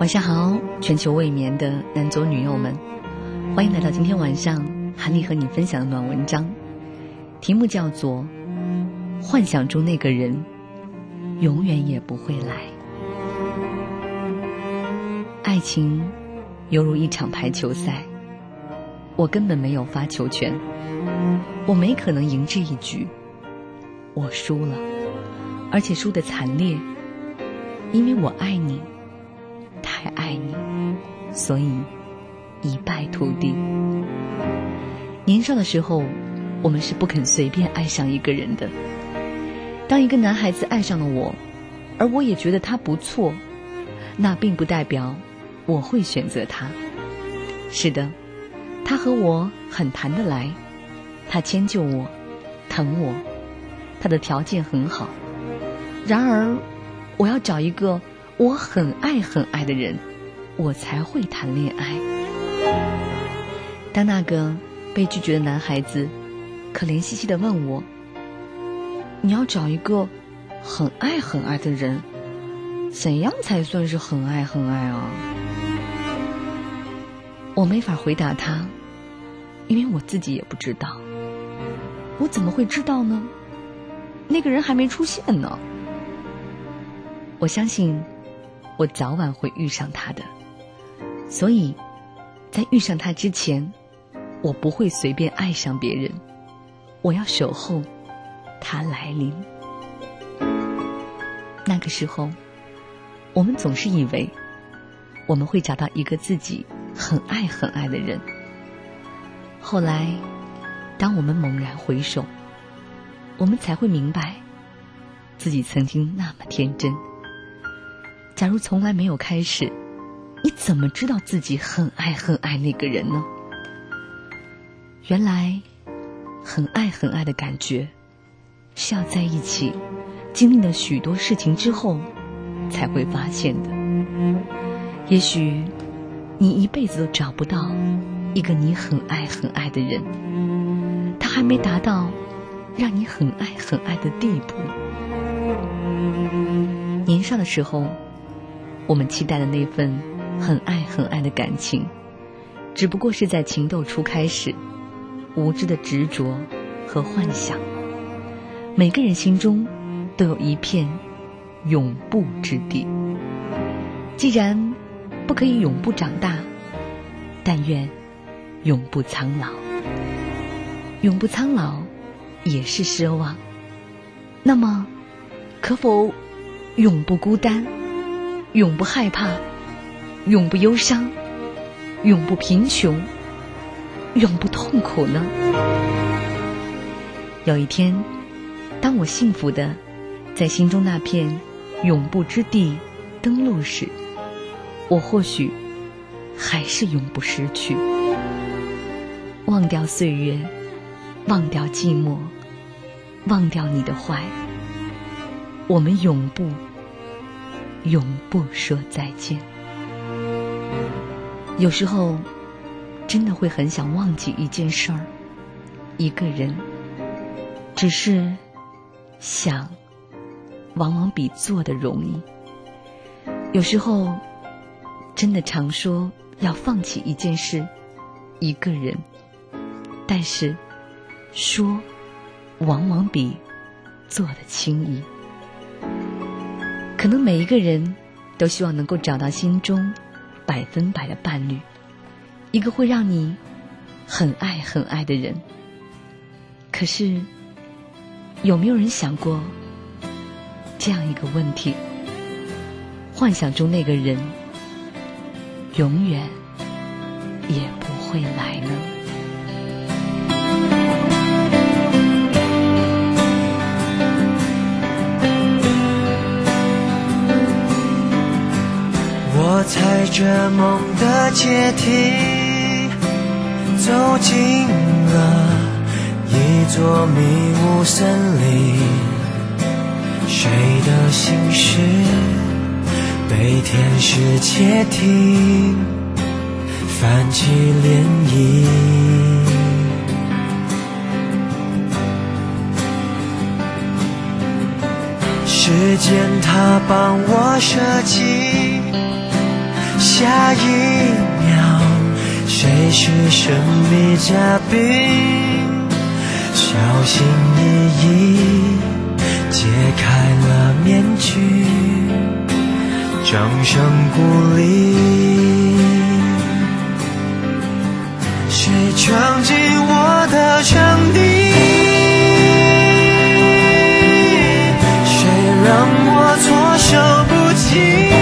晚上好，全球未眠的男左女右们，欢迎来到今天晚上韩丽和你分享的暖文章，题目叫做幻想中那个人永远也不会来。爱情犹如一场排球赛，我根本没有发球权，我没可能赢这一局，我输了，而且输得惨烈，因为我爱你，太爱你，所以一败涂地。年少的时候，我们是不肯随便爱上一个人的。当一个男孩子爱上了我，而我也觉得他不错，那并不代表我会选择他。是的，他和我很谈得来，他迁就我，疼我，他的条件很好。然而，我要找一个我很爱很爱的人，我才会谈恋爱。当那个被拒绝的男孩子可怜兮兮地问我，你要找一个很爱很爱的人，怎样才算是很爱很爱啊？我没法回答他，因为我自己也不知道。我怎么会知道呢？那个人还没出现呢。我相信我早晚会遇上他的，所以在遇上他之前，我不会随便爱上别人，我要守候他来临。那个时候，我们总是以为我们会找到一个自己很爱很爱的人。后来，当我们猛然回首，我们才会明白自己曾经那么天真。假如从来没有开始，你怎么知道自己很爱很爱那个人呢？原来很爱很爱的感觉是要在一起经历了许多事情之后才会发现的。也许你一辈子都找不到一个你很爱很爱的人，他还没达到让你很爱很爱的地步。年少的时候，我们期待的那份很爱很爱的感情，只不过是在情窦初开时无知的执着和幻想。每个人心中都有一片永不之地。既然不可以永不长大，但愿永不苍老。永不苍老也是奢望。那么，可否永不孤单，永不害怕，永不忧伤，永不贫穷，永不痛苦呢？有一天，当我幸福的在心中那片永不之地登陆时，我或许还是永不失去。忘掉岁月，忘掉寂寞，忘掉你的坏，我们永不说再见。有时候真的会很想忘记一件事儿，一个人，只是想往往比做的容易。有时候真的常说要放弃一件事，一个人，但是说往往比做的轻易。可能每一个人都希望能够找到心中100%的伴侣，一个会让你很爱很爱的人。可是有没有人想过这样一个问题，幻想中那个人永远也不会来呢？ 我踩着梦的阶梯，走进了一座迷雾森林，谁的心事被天使窃听，泛起涟漪。时间它帮我设计， 下一秒，谁是神秘嘉宾？小心翼翼揭开了面具，掌声鼓励。谁闯进我的场地？谁让我措手不及？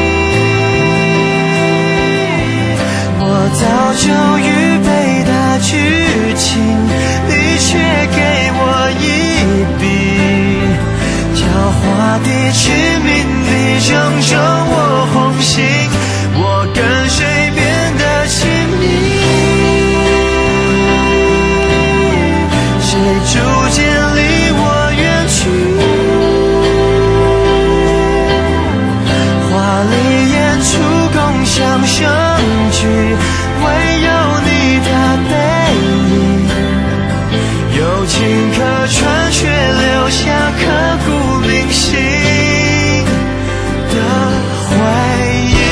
我早就预备的剧情，你却给我一笔，狡猾地致命地正中我红心，我跟谁变得亲密？谁逐渐离我远去？华丽演出共享盛举，唯有你的背影，友情可传，却留下刻骨铭心的回忆。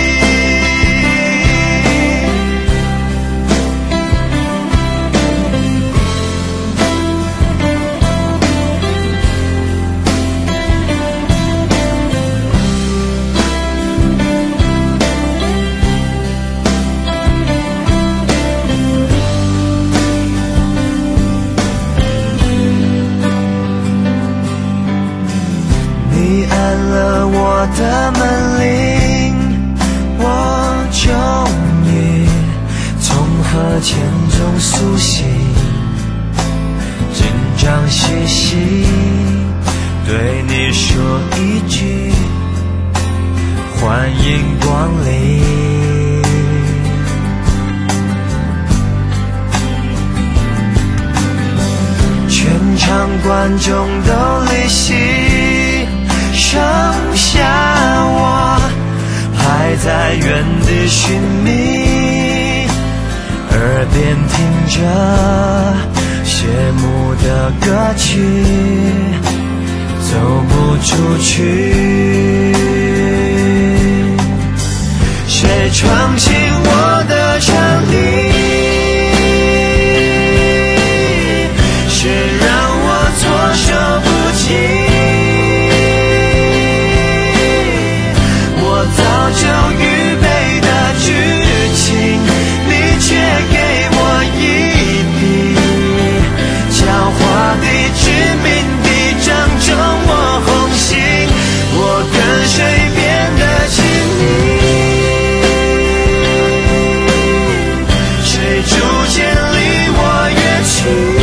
你按了我的门铃，我终于从河潜中苏醒，紧张兮兮对你说一句欢迎光临。全场观众都离席，剩下我还在原地寻觅，耳边听着谢幕的歌曲，走不出去。谁闯进我的场地？谁让我措手不及？早就预备的剧情，你却给我一笔，狡猾地致命地正中我红心，我跟谁变得亲密？谁逐渐离我远去？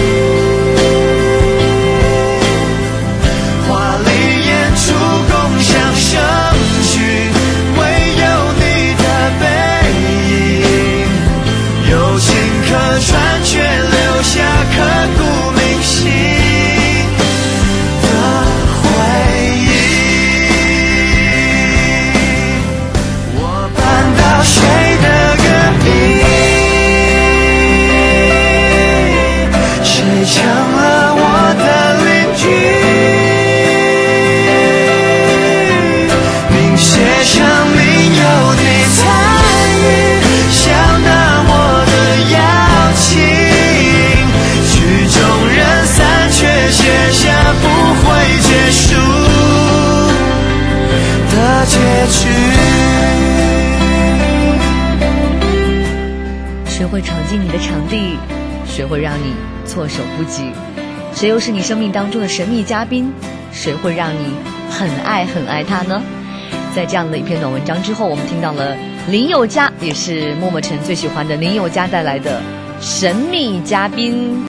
华丽演出共享盛举，友情可传，却留下刻骨铭心的回忆。我搬到谁的隔壁？谁成了我的邻居？名写上名有你参与，想拿我的邀请，曲终人散，却写下不会结束的结局。 谁会闯进你的场地？谁会让你措手不及？谁又是你生命当中的神秘嘉宾？谁会让你很爱很爱他呢？在这样的一篇短文章之后，我们听到了林宥嘉，也是默默尘最喜欢的林宥嘉带来的神秘嘉宾。